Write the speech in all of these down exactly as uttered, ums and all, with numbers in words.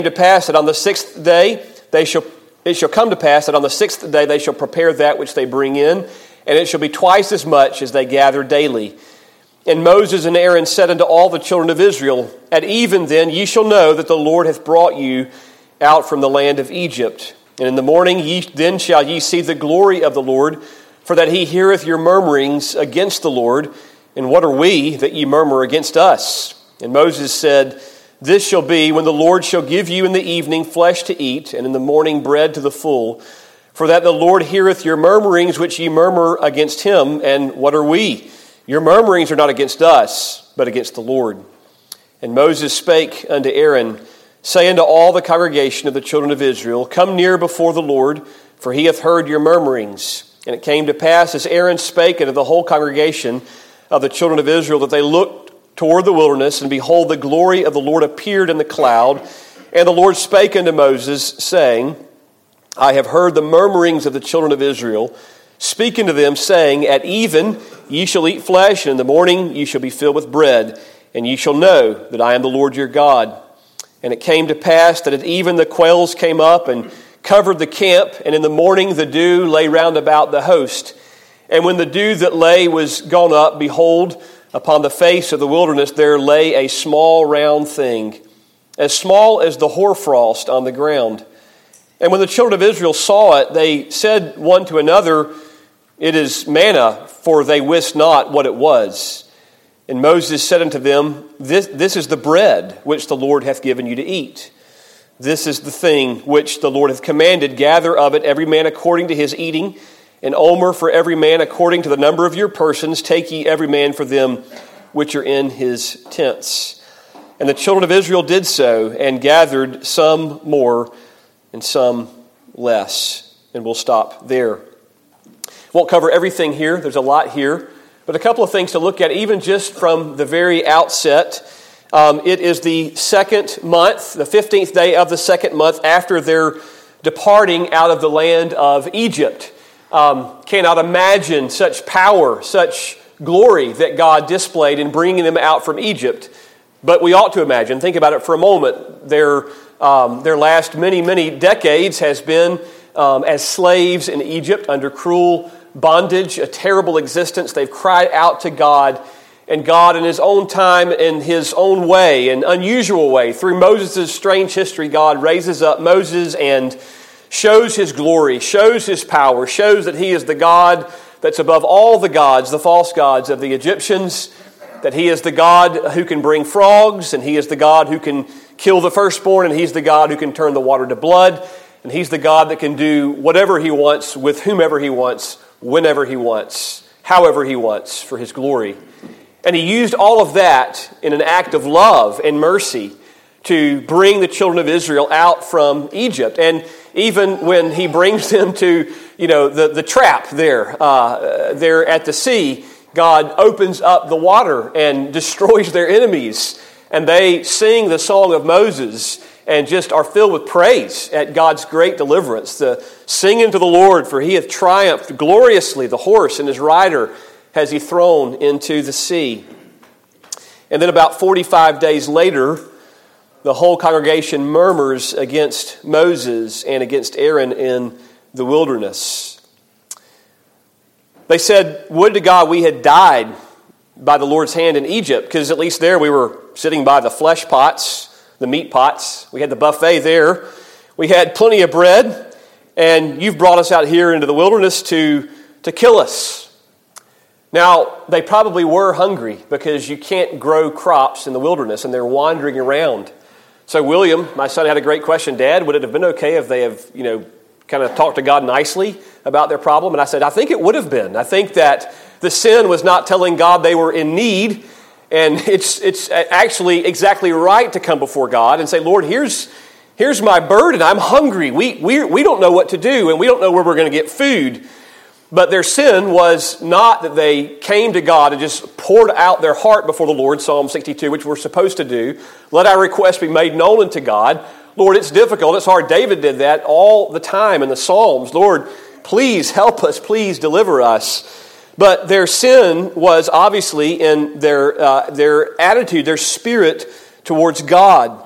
to pass that on the sixth day they shall it shall come to pass that on the sixth day they shall prepare that which they bring in, and it shall be twice as much as they gather daily. And Moses and Aaron said unto all the children of Israel, At even then ye shall know that the Lord hath brought you out from the land of Egypt. And in the morning ye then shall ye see the glory of the Lord, for that he heareth your murmurings against the Lord. And what are we that ye murmur against us? And Moses said, This shall be when the Lord shall give you in the evening flesh to eat, and in the morning bread to the full. For that the Lord heareth your murmurings which ye murmur against him. And what are we? Your murmurings are not against us, but against the Lord. And Moses spake unto Aaron, saying to all the congregation of the children of Israel, Come near before the Lord, for he hath heard your murmurings. And it came to pass, as Aaron spake unto the whole congregation of the children of Israel, that they looked toward the wilderness, and behold, the glory of the Lord appeared in the cloud. And the Lord spake unto Moses, saying, I have heard the murmurings of the children of Israel. Speak unto them, saying, At even ye shall eat flesh, and in the morning ye shall be filled with bread, and ye shall know that I am the Lord your God. And it came to pass that at even the quails came up and covered the camp, and in the morning the dew lay round about the host. And when the dew that lay was gone up, behold, upon the face of the wilderness there lay a small round thing, as small as the hoarfrost on the ground. And when the children of Israel saw it, they said one to another, It is manna, for they wist not what it was. And Moses said unto them, This, this is the bread which the Lord hath given you to eat. This is the thing which the Lord hath commanded. Gather of it every man according to his eating, an omer for every man according to the number of your persons. Take ye every man for them which are in his tents. And the children of Israel did so, and gathered some more and some less. And we'll stop there. Won't cover everything here. There's a lot here. But a couple of things to look at, even just from the very outset. Um, it is the second month, the fifteenth day of the second month after their departing out of the land of Egypt. Um, cannot imagine such power, such glory that God displayed in bringing them out from Egypt. But we ought to imagine, think about it for a moment, their, um, their last many, many decades has been um, as slaves in Egypt under cruel bondage, a terrible existence. They've cried out to God, and God in his own time, in his own way, an unusual way, through Moses' strange history, God raises up Moses and shows his glory, shows his power, shows that he is the God that's above all the gods, the false gods of the Egyptians, that he is the God who can bring frogs, and he is the God who can kill the firstborn, and he's the God who can turn the water to blood, and he's the God that can do whatever he wants with whomever he wants, whenever he wants, however he wants, for his glory. And he used all of that in an act of love and mercy to bring the children of Israel out from Egypt. And even when he brings them to, you know, the, the trap there, uh, there at the sea, God opens up the water and destroys their enemies. And they sing the song of Moses and just are filled with praise at God's great deliverance. The sing unto the Lord, for he hath triumphed gloriously. The horse and his rider has he thrown into the sea. And then about forty-five days later, the whole congregation murmurs against Moses and against Aaron in the wilderness. They said, would to God we had died by the Lord's hand in Egypt, because at least there we were sitting by the flesh pots, the meat pots. We had the buffet there. We had plenty of bread, and you've brought us out here into the wilderness to, to kill us. Now, they probably were hungry because you can't grow crops in the wilderness, and they're wandering around. So William, my son, had a great question. Dad, would it have been okay if they have, you know, kind of talked to God nicely about their problem? And I said, I think it would have been. I think that the sin was not telling God they were in need, and it's it's actually exactly right to come before God and say, Lord, here's here's my burden. I'm hungry. We we we don't know what to do, and we don't know where we're going to get food. But their sin was not that they came to God and just poured out their heart before the Lord, Psalm sixty-two, which we're supposed to do. Let our request be made known unto God. Lord, it's difficult. It's hard. David did that all the time in the Psalms. Lord, please help us. Please deliver us. But their sin was obviously in their uh, their attitude, their spirit towards God.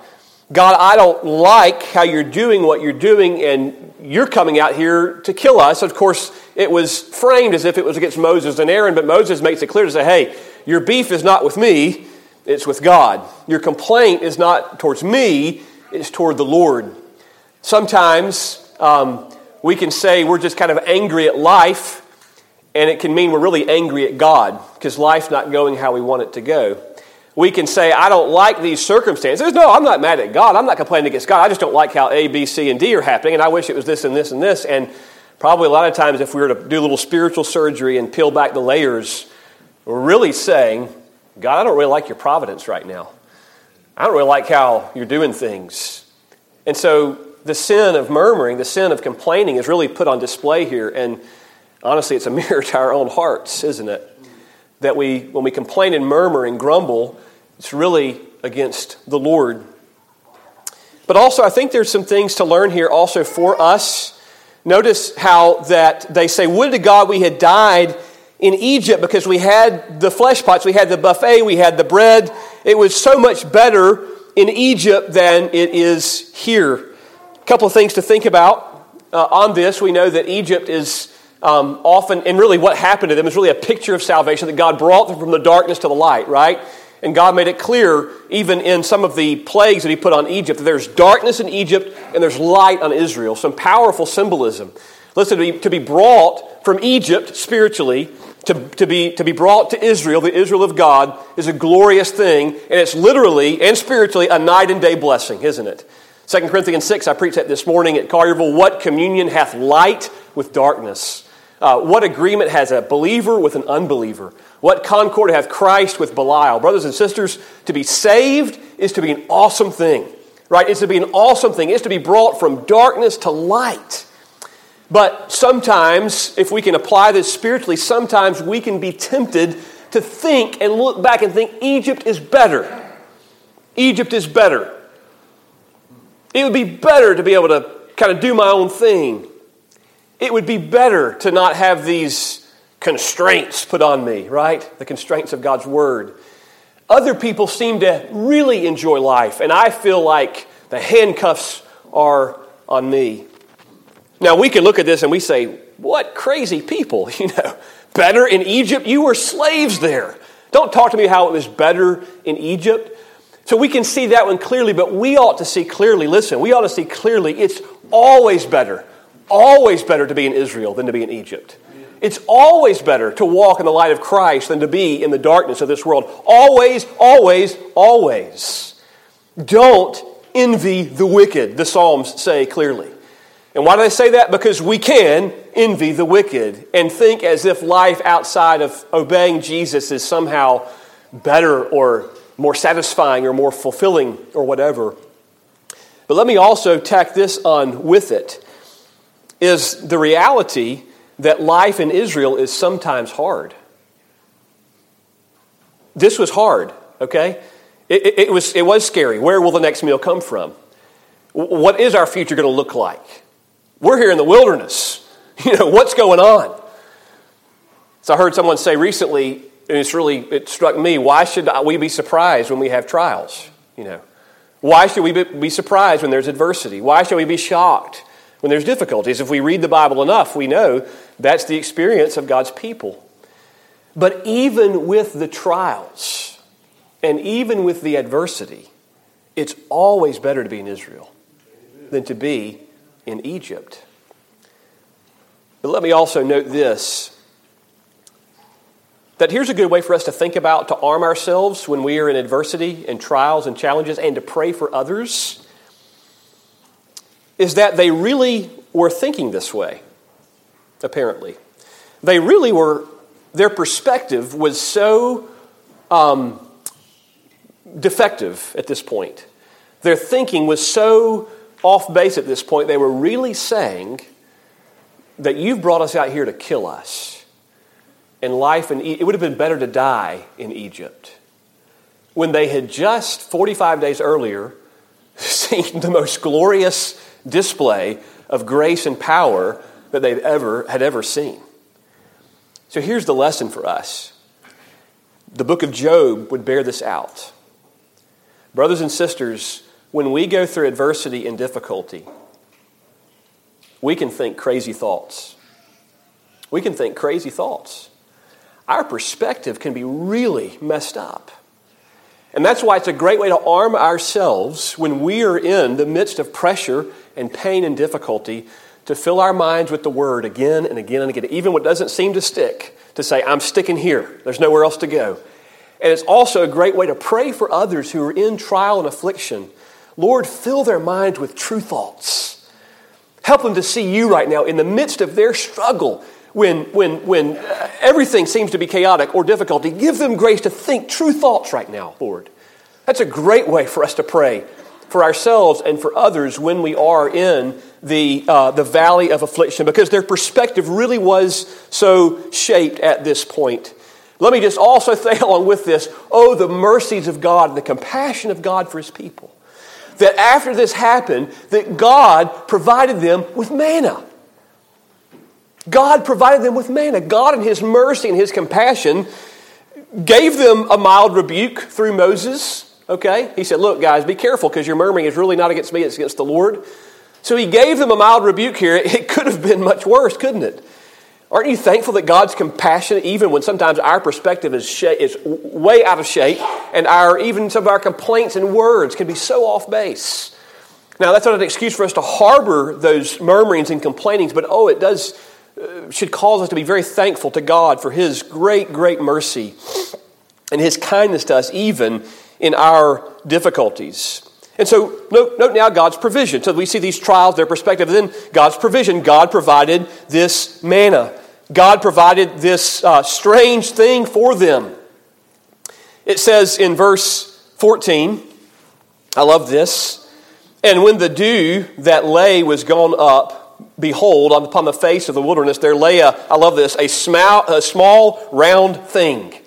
God, I don't like how you're doing what you're doing, and you're coming out here to kill us. Of course, it was framed as if it was against Moses and Aaron, but Moses makes it clear to say, hey, your beef is not with me, it's with God. Your complaint is not towards me, it's toward the Lord. Sometimes um, we can say we're just kind of angry at life, and it can mean we're really angry at God because life's not going how we want it to go. We can say, I don't like these circumstances. No, I'm not mad at God. I'm not complaining against God. I just don't like how A, B, C, and D are happening, and I wish it was this and this and this. And probably a lot of times if we were to do a little spiritual surgery and peel back the layers, we're really saying, God, I don't really like your providence right now. I don't really like how you're doing things. And so the sin of murmuring, the sin of complaining is really put on display here. And honestly, it's a mirror to our own hearts, isn't it? That we, when we complain and murmur and grumble, it's really against the Lord. But also, I think there's some things to learn here also for us. Notice how that they say, would to God we had died in Egypt because we had the flesh pots, we had the buffet, we had the bread. It was so much better in Egypt than it is here. A couple of things to think about uh, on this. We know that Egypt is um, often, and really what happened to them is really a picture of salvation, that God brought them from the darkness to the light, right? And God made it clear, even in some of the plagues that he put on Egypt, that there's darkness in Egypt and there's light on Israel. Some powerful symbolism. Listen, to be, to be brought from Egypt spiritually, to, to, be, to be brought to Israel, the Israel of God, is a glorious thing. And it's literally and spiritually a night and day blessing, isn't it? Second Corinthians six, I preached that this morning at Collierville. What communion hath light with darkness? Uh, what agreement has a believer with an unbeliever? What concord hath Christ with Belial? Brothers and sisters, to be saved is to be an awesome thing, right? It's to be an awesome thing. It's to be brought from darkness to light. But sometimes, if we can apply this spiritually, sometimes we can be tempted to think and look back and think Egypt is better. Egypt is better. It would be better to be able to kind of do my own thing. It would be better to not have these constraints put on me, right? The constraints of God's Word. Other people seem to really enjoy life, and I feel like the handcuffs are on me. Now, we can look at this and we say, what crazy people, you know. Better in Egypt? You were slaves there. Don't talk to me how it was better in Egypt. So we can see that one clearly, but we ought to see clearly, listen, we ought to see clearly it's always better. Always better to be in Israel than to be in Egypt. It's always better to walk in the light of Christ than to be in the darkness of this world. Always, always, always. Don't envy the wicked, the Psalms say clearly. And why do they say that? Because we can envy the wicked and think as if life outside of obeying Jesus is somehow better or more satisfying or more fulfilling or whatever. But let me also tack this on with it. Is the reality that life in Israel is sometimes hard. This was hard, okay? It, it, it was, it was scary. Where will the next meal come from? What is our future going to look like? We're here in the wilderness. You know, what's going on? So I heard someone say recently, and it's really, it struck me, why should we be surprised when we have trials? You know, why should we be surprised when there's adversity? Why should we be shocked when there's difficulties? If we read the Bible enough, we know that's the experience of God's people. But even with the trials and even with the adversity, it's always better to be in Israel than to be in Egypt. But let me also note this, that here's a good way for us to think about, to arm ourselves when we are in adversity and trials and challenges and to pray for others, is that they really were thinking this way, apparently. They really were, their perspective was so um, defective at this point. Their thinking was so off base at this point, they were really saying that you've brought us out here to kill us. And life in e- it would have been better to die in Egypt. When they had just forty-five days earlier seen the most glorious display of grace and power that they'd ever had ever seen. So here's the lesson for us. The book of Job would bear this out. Brothers and sisters, when we go through adversity and difficulty, we can think crazy thoughts. We can think crazy thoughts. Our perspective can be really messed up. And that's why it's a great way to arm ourselves when we are in the midst of pressure and pain and difficulty to fill our minds with the Word again and again and again, even when it doesn't seem to stick, to say, I'm sticking here. There's nowhere else to go. And it's also a great way to pray for others who are in trial and affliction. Lord, fill their minds with true thoughts. Help them to see you right now in the midst of their struggle when, when, when everything seems to be chaotic or difficulty. Give them grace to think true thoughts right now, Lord. That's a great way for us to pray for ourselves and for others when we are in the uh, the valley of affliction, because their perspective really was so shaped at this point. Let me just also say along with this, oh, the mercies of God and the compassion of God for His people. That after this happened, that God provided them with manna. God provided them with manna. God in His mercy and His compassion gave them a mild rebuke through Moses. Okay? He said, look, guys, be careful because your murmuring is really not against me, it's against the Lord. So He gave them a mild rebuke here. It could have been much worse, couldn't it? Aren't you thankful that God's compassion, even when sometimes our perspective is, sh- is way out of shape, and our even some of our complaints and words can be so off base? Now, that's not an excuse for us to harbor those murmurings and complainings, but oh, it does uh, should cause us to be very thankful to God for His great, great mercy and His kindness to us, even in our difficulties. And so, note, note now God's provision. So we see these trials, their perspective, and then God's provision. God provided this manna. God provided this uh, strange thing for them. It says in verse fourteen, I love this, and when the dew that lay was gone up, behold, upon the face of the wilderness, there lay a, I love this, a small, a small round thing.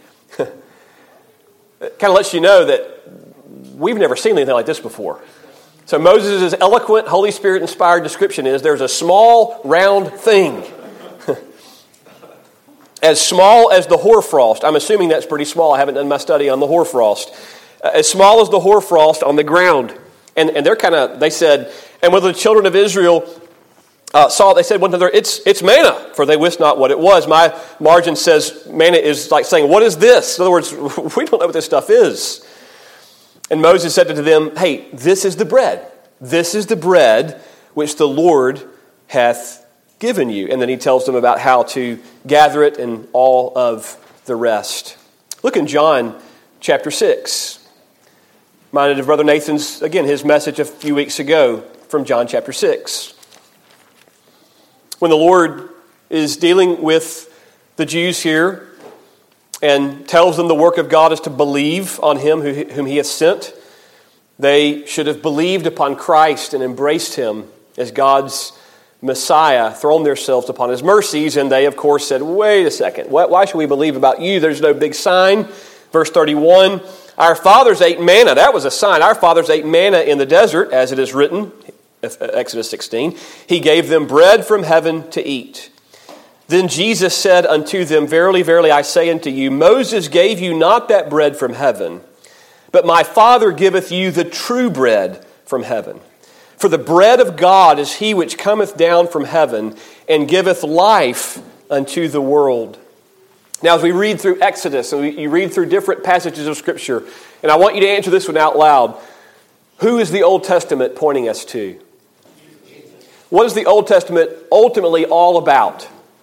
It kind of lets you know that we've never seen anything like this before. So Moses' eloquent, Holy Spirit-inspired description is there's a small, round thing. As small as the hoarfrost. I'm assuming that's pretty small. I haven't done my study on the hoarfrost. As small as the hoarfrost on the ground. And, and they're kind of, they said, and when the children of Israel uh, saw it, they said one another, it's, it's manna, for they wist not what it was. My margin says manna is like saying, what is this? In other words, we don't know what this stuff is. And Moses said to them, hey, this is the bread. This is the bread which the Lord hath given you. And then he tells them about how to gather it and all of the rest. Look in John chapter six. Reminded of Brother Nathan's, again, his message a few weeks ago from John chapter six. When the Lord is dealing with the Jews here and tells them the work of God is to believe on Him whom He hath sent, they should have believed upon Christ and embraced Him as God's Messiah, thrown themselves upon His mercies, and they, of course, said, wait a second, why should we believe about you? There's no big sign. Verse thirty-one, our fathers ate manna. That was a sign. Our fathers ate manna in the desert, as it is written, Exodus sixteen. He gave them bread from heaven to eat. Then Jesus said unto them, verily, verily, I say unto you, Moses gave you not that bread from heaven, but my Father giveth you the true bread from heaven. For the bread of God is he which cometh down from heaven and giveth life unto the world. Now, as we read through Exodus, and you read through different passages of Scripture, and I want you to answer this one out loud. Who is the Old Testament pointing us to? What is the Old Testament ultimately all about?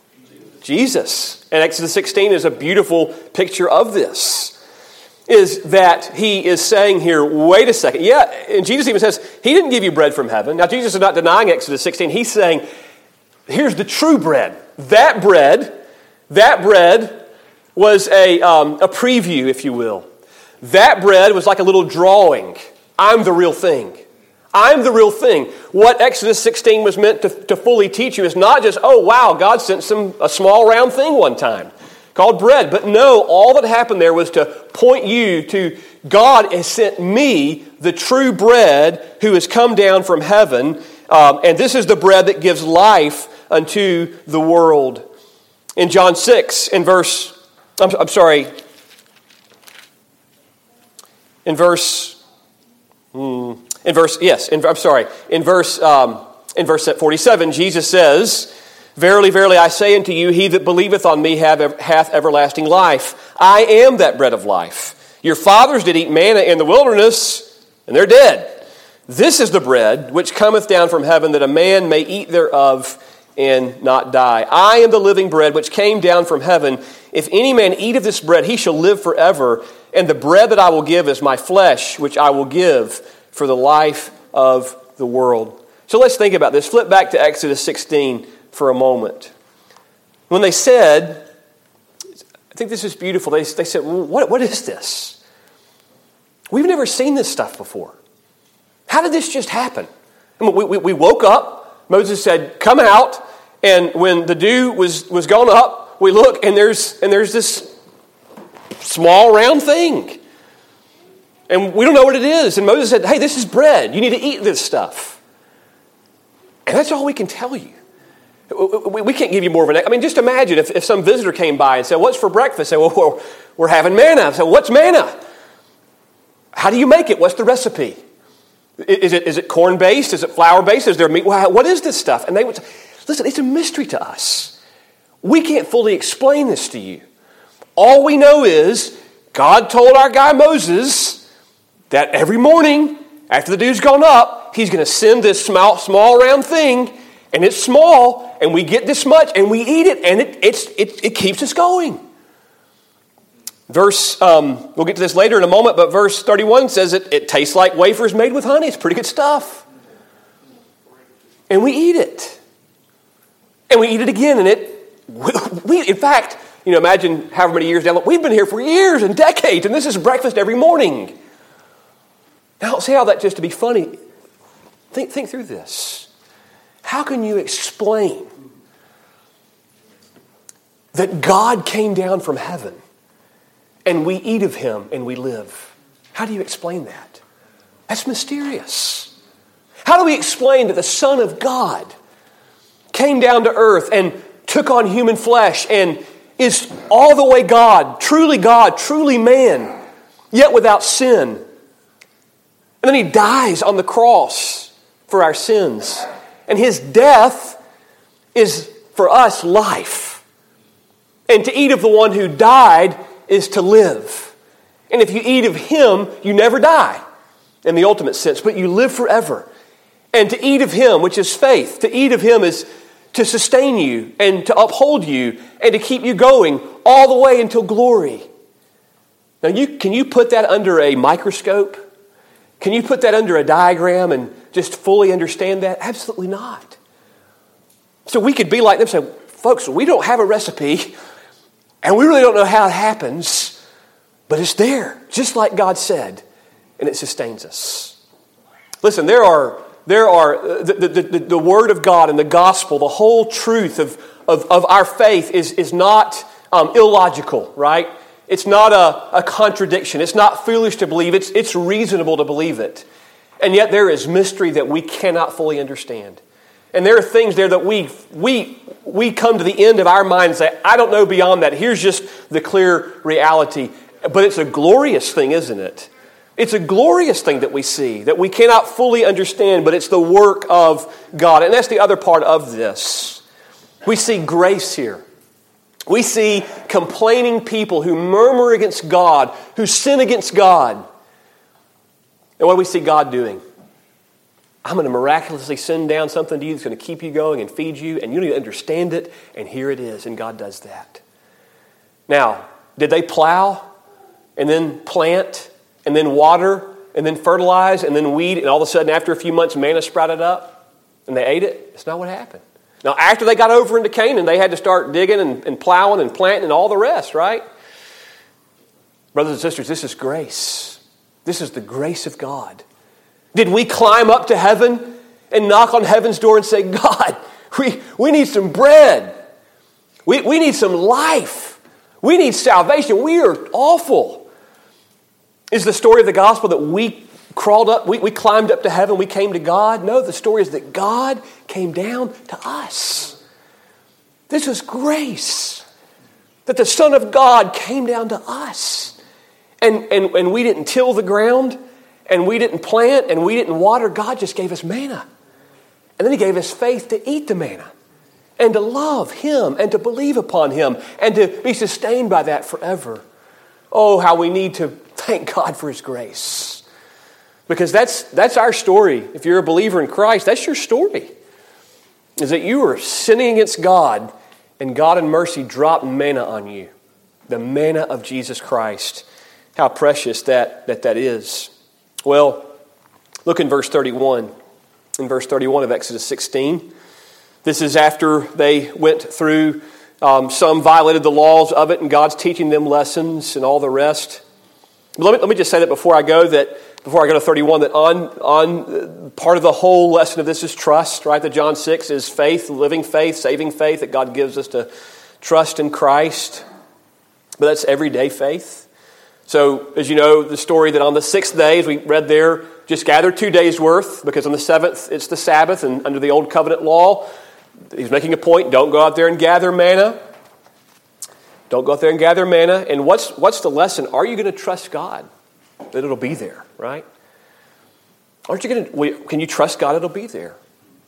Jesus. And Exodus sixteen is a beautiful picture of this. Is that he is saying here, wait a second. Yeah, and Jesus even says, he didn't give you bread from heaven. Now, Jesus is not denying Exodus sixteen. He's saying, here's the true bread. That bread, that bread was a, um, a preview, if you will. That bread was like a little drawing. I'm the real thing. I'm the real thing. What Exodus sixteen was meant to, to fully teach you is not just, oh, wow, God sent some a small round thing one time called bread. But no, all that happened there was to point you to God has sent me, the true bread, who has come down from heaven. Um, and this is the bread that gives life unto the world. In John six, in verse, I'm, I'm sorry, in verse... Hmm, In verse, yes, in, I'm sorry, in verse, um, in verse forty-seven, Jesus says, "Verily, verily, I say unto you, he that believeth on me have, hath everlasting life. I am that bread of life. Your fathers did eat manna in the wilderness, and they're dead. This is the bread which cometh down from heaven, that a man may eat thereof and not die. I am the living bread which came down from heaven. If any man eat of this bread, he shall live forever. And the bread that I will give is my flesh, which I will give for the life of the world." So let's think about this. Flip back to Exodus sixteen for a moment. When they said, I think this is beautiful, they, they said, well, what, what is this? We've never seen this stuff before. How did this just happen? I mean, we, we, we woke up, Moses said, "Come out," and when the dew was, was gone up, we look, and there's and there's this small round thing. And we don't know what it is. And Moses said, "Hey, this is bread. You need to eat this stuff." And that's all we can tell you. We can't give you more of an... I mean, just imagine if, if some visitor came by and said, "What's for breakfast?" Say, "Well, we're having manna." I said, "What's manna? How do you make it? What's the recipe? Is it, is it corn-based? Is it flour-based? Is there meat? What is this stuff?" And they would say, listen, it's a mystery to us. We can't fully explain this to you. All we know is God told our guy Moses that every morning after the dew's gone up, he's going to send this small, small round thing, and it's small, and we get this much, and we eat it, and it, it's, it, it keeps us going. Verse, um, we'll get to this later in a moment, but verse thirty-one says it, it tastes like wafers made with honey. It's pretty good stuff. And we eat it. And we eat it again, and it, we, in fact, you know, imagine however many years down, we've been here for years and decades, and this is breakfast every morning. Now, don't say all that just to be funny. Think, think through this. How can you explain that God came down from heaven and we eat of him and we live? How do you explain that? That's mysterious. How do we explain that the Son of God came down to earth and took on human flesh and is all the way God, truly God, truly man, yet without sin? And then he dies on the cross for our sins. And his death is for us life. And to eat of the one who died is to live. And if you eat of him, you never die in the ultimate sense, but you live forever. And to eat of him, which is faith, to eat of him is to sustain you and to uphold you and to keep you going all the way until glory. Now, you, can you put that under a microscope? Can you put that under a diagram and just fully understand that? Absolutely not. So we could be like them and say, folks, we don't have a recipe and we really don't know how it happens, but it's there, just like God said, and it sustains us. Listen, there are there are the, the, the, the Word of God and the gospel, the whole truth of, of, of our faith is, is not um, illogical, right? It's not a, a contradiction. It's not foolish to believe. It's, it's reasonable to believe it. And yet there is mystery that we cannot fully understand. And there are things there that we we we come to the end of our mind and say, I don't know beyond that. Here's just the clear reality. But it's a glorious thing, isn't it? It's a glorious thing that we see, that we cannot fully understand, but it's the work of God. And that's the other part of this. We see grace here. We see complaining people who murmur against God, who sin against God. And what do we see God doing? I'm going to miraculously send down something to you that's going to keep you going and feed you, and you need to understand it, and here it is, and God does that. Now, did they plow and then plant and then water and then fertilize and then weed, and all of a sudden after a few months manna sprouted up and they ate it? That's not what happened. Now, after they got over into Canaan, they had to start digging and, and plowing and planting and all the rest, right? Brothers and sisters, this is grace. This is the grace of God. Did we climb up to heaven and knock on heaven's door and say, God, we, we need some bread. We, we need some life. We need salvation. We are awful. Is the story of the gospel that we crawled up, we, we climbed up to heaven, we came to God? No, the story is that God came down to us. This is grace. That the Son of God came down to us. And, and, and we didn't till the ground, and we didn't plant and we didn't water. God just gave us manna. And then he gave us faith to eat the manna and to love him and to believe upon him and to be sustained by that forever. Oh, how we need to thank God for his grace. Because that's that's our story. If you're a believer in Christ, that's your story. Is that you were sinning against God and God in mercy dropped manna on you. The manna of Jesus Christ. How precious that that, that is. Well, look in verse thirty-one. In verse thirty-one of Exodus sixteen. This is after they went through, um, some violated the laws of it, and God's teaching them lessons and all the rest. But let me, let me just say that before I go, that before I go to thirty-one, that on, on part of the whole lesson of this is trust, right? That John six is faith, living faith, saving faith that God gives us to trust in Christ. But that's everyday faith. So, as you know, the story that on the sixth day, as we read there, just gather two days' worth, because on the seventh, it's the Sabbath, and under the Old Covenant law, he's making a point, don't go out there and gather manna. Don't go out there and gather manna. And what's what's the lesson? Are you going to trust God that it'll be there, right? Aren't you going to, can you trust God it'll be there?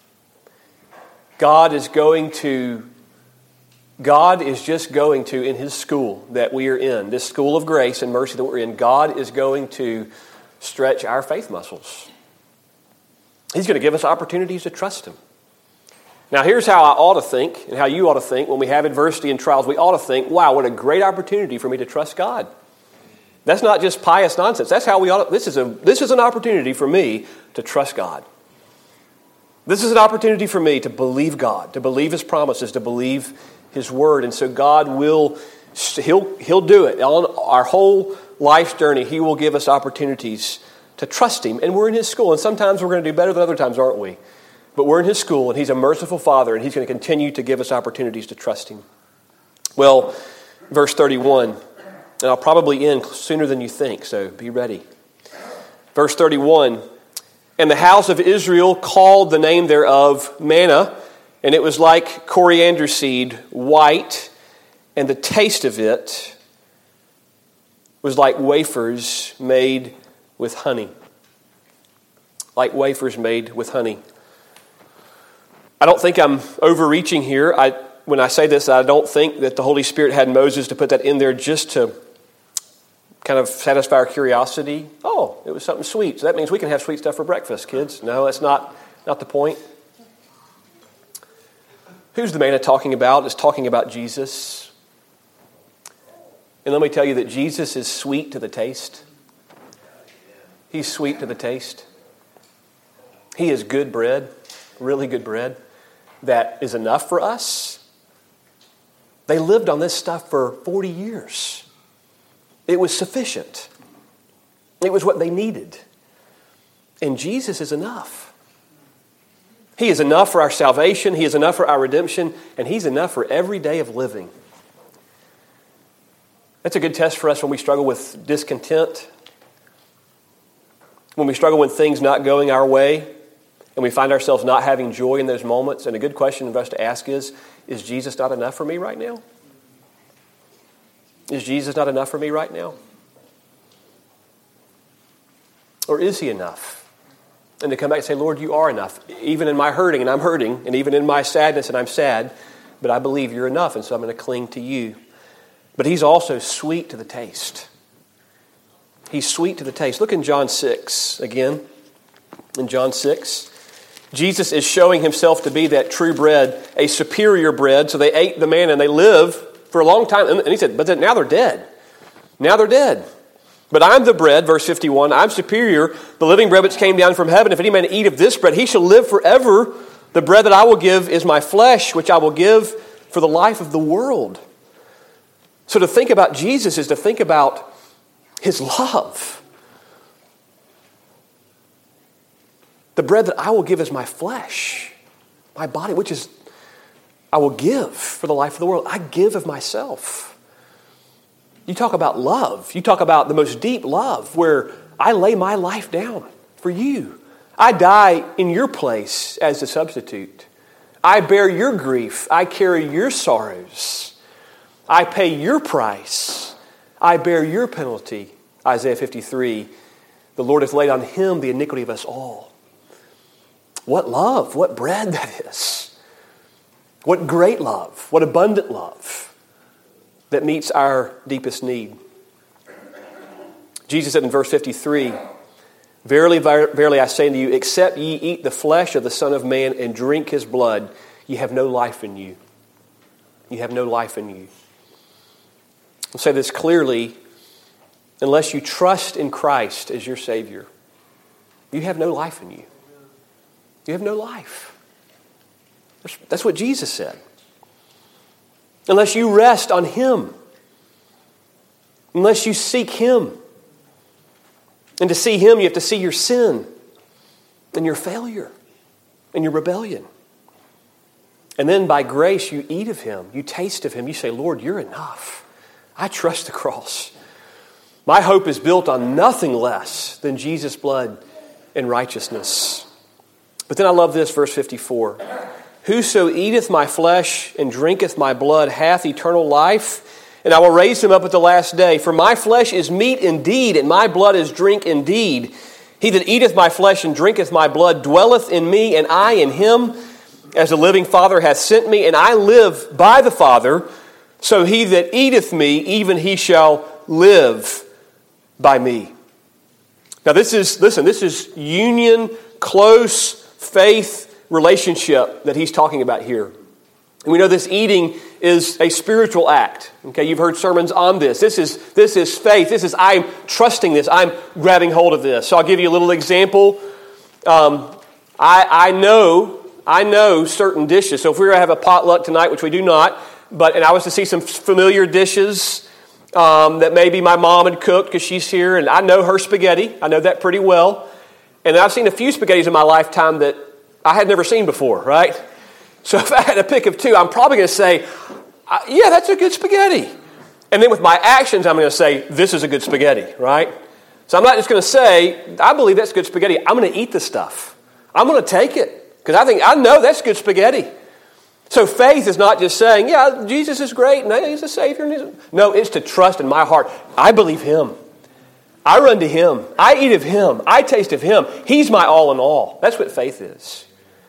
God is going to God is just going to, in his school that we are in, this school of grace and mercy that we're in, God is going to stretch our faith muscles. He's going to give us opportunities to trust him. Now, here's how I ought to think, and how you ought to think when we have adversity and trials. We ought to think, wow, what a great opportunity for me to trust God. That's not just pious nonsense. That's how we ought to, this is a this is an opportunity for me to trust God. This is an opportunity for me to believe God, to believe his promises, to believe his word. And so God will, he'll, he'll do it. On our whole life's journey, he will give us opportunities to trust him. And we're in his school. And sometimes we're going to do better than other times, aren't we? But we're in his school, and he's a merciful Father, and he's going to continue to give us opportunities to trust him. Well, verse thirty-one, and I'll probably end sooner than you think, so be ready. Verse thirty-one, and the house of Israel called the name thereof manna, and it was like coriander seed, white, and the taste of it was like wafers made with honey. Like wafers made with honey. I don't think I'm overreaching here. I, when I say this, I don't think that the Holy Spirit had Moses to put that in there just to kind of satisfy our curiosity. Oh, it was something sweet. So that means we can have sweet stuff for breakfast, kids. No, that's not, not the point. Who's the manna talking about? It's talking about Jesus. And let me tell you that Jesus is sweet to the taste. He's sweet to the taste. He is good bread, really good bread, that is enough for us. They lived on this stuff for forty years. It was sufficient. It was what they needed. And Jesus is enough. He is enough for our salvation. He is enough for our redemption. And he's enough for every day of living. That's a good test for us when we struggle with discontent. When we struggle with things not going our way. And we find ourselves not having joy in those moments. And a good question for us to ask is, is Jesus not enough for me right now? Is Jesus not enough for me right now? Or is he enough? And to come back and say, Lord, you are enough. Even in my hurting, and I'm hurting, and even in my sadness, and I'm sad, but I believe you're enough, and so I'm going to cling to you. But he's also sweet to the taste. He's sweet to the taste. Look in John six again. In John six, Jesus is showing himself to be that true bread, a superior bread. So they ate the manna and they lived for a long time. And he said, but now they're dead. Now they're dead. But I'm the bread, verse fifty-one, I'm superior, the living bread which came down from heaven. If any man eat of this bread, he shall live forever. The bread that I will give is my flesh, which I will give for the life of the world. So to think about Jesus is to think about his love. The bread that I will give is my flesh, my body, which is, I will give for the life of the world. I give of myself. You talk about love. You talk about the most deep love where I lay my life down for you. I die in your place as a substitute. I bear your grief. I carry your sorrows. I pay your price. I bear your penalty. Isaiah fifty-three, The Lord has laid on him the iniquity of us all. What love, what bread that is. What great love, what abundant love that meets our deepest need. Jesus said in verse fifty-three, Verily, verily, I say unto you, except ye eat the flesh of the Son of Man and drink his blood, ye have no life in you. You have no life in you. I'll say this clearly, unless you trust in Christ as your Savior, you have no life in you. You have no life. That's what Jesus said. Unless you rest on him, unless you seek him. And to see him, you have to see your sin and your failure and your rebellion. And then by grace, you eat of him. You taste of him. You say, Lord, you're enough. I trust the cross. My hope is built on nothing less than Jesus' blood and righteousness. But then I love this, verse fifty-four. Whoso eateth my flesh and drinketh my blood hath eternal life, and I will raise him up at the last day. For my flesh is meat indeed, and my blood is drink indeed. He that eateth my flesh and drinketh my blood dwelleth in me, and I in him, as the living Father hath sent me, and I live by the Father. So he that eateth me, even he shall live by me. Now this is, listen, this is union, close faith relationship that he's talking about here. And we know this eating is a spiritual act. Okay, you've heard sermons on this. This is this is faith. This is I'm trusting this. I'm grabbing hold of this. So I'll give you a little example. Um, I I know I know certain dishes. So if we were to have a potluck tonight, which we do not, but and I was to see some familiar dishes um, that maybe my mom had cooked because she's here, and I know her spaghetti. I know that pretty well. And I've seen a few spaghettis in my lifetime that I had never seen before, right? So if I had a pick of two, I'm probably going to say, yeah, that's a good spaghetti. And then with my actions, I'm going to say, this is a good spaghetti, right? So I'm not just going to say, I believe that's good spaghetti. I'm going to eat the stuff. I'm going to take it because I think, I know that's good spaghetti. So faith is not just saying, yeah, Jesus is great and he's a Savior. And he's... No, it's to trust in my heart. I believe him. I run to him. I eat of him. I taste of him. He's my all in all. That's what faith is.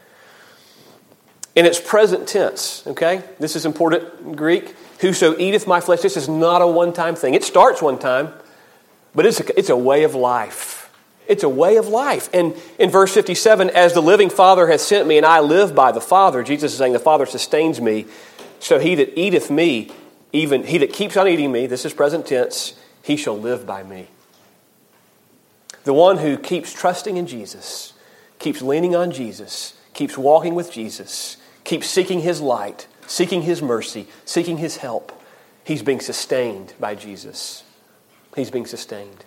And it's present tense, okay? This is important in Greek. Whoso eateth my flesh. This is not a one-time thing. It starts one time, but it's a, it's a way of life. It's a way of life. And in verse fifty-seven, as the living Father hath sent me, and I live by the Father, Jesus is saying the Father sustains me. So he that eateth me, even he that keeps on eating me, this is present tense, he shall live by me. The one who keeps trusting in Jesus, keeps leaning on Jesus, keeps walking with Jesus, keeps seeking his light, seeking his mercy, seeking his help. He's being sustained by Jesus. He's being sustained.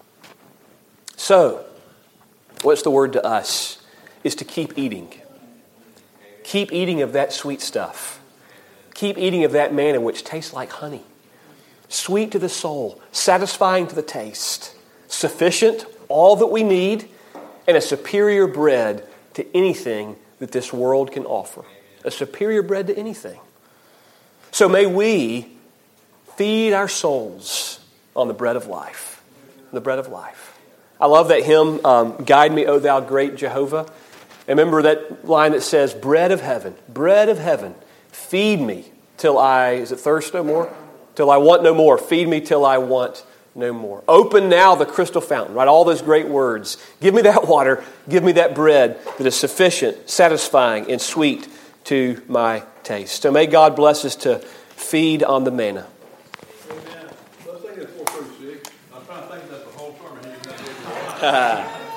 So, what's the word to us? Is to keep eating. Keep eating of that sweet stuff. Keep eating of that manna which tastes like honey. Sweet to the soul, satisfying to the taste, sufficient, all that we need, and a superior bread to anything that this world can offer. A superior bread to anything. So may we feed our souls on the bread of life. The bread of life. I love that hymn, um, Guide Me, O Thou Great Jehovah. And remember that line that says, bread of heaven, bread of heaven, feed me till I, is it thirst no more? Till I want no more. Feed me till I want no more. Open now the crystal fountain, right? All those great words. Give me that water. Give me that bread that is sufficient, satisfying, and sweet to my taste. So may God bless us to feed on the manna. Amen. Let's take it four through six. I'm trying to think that's the whole sermon.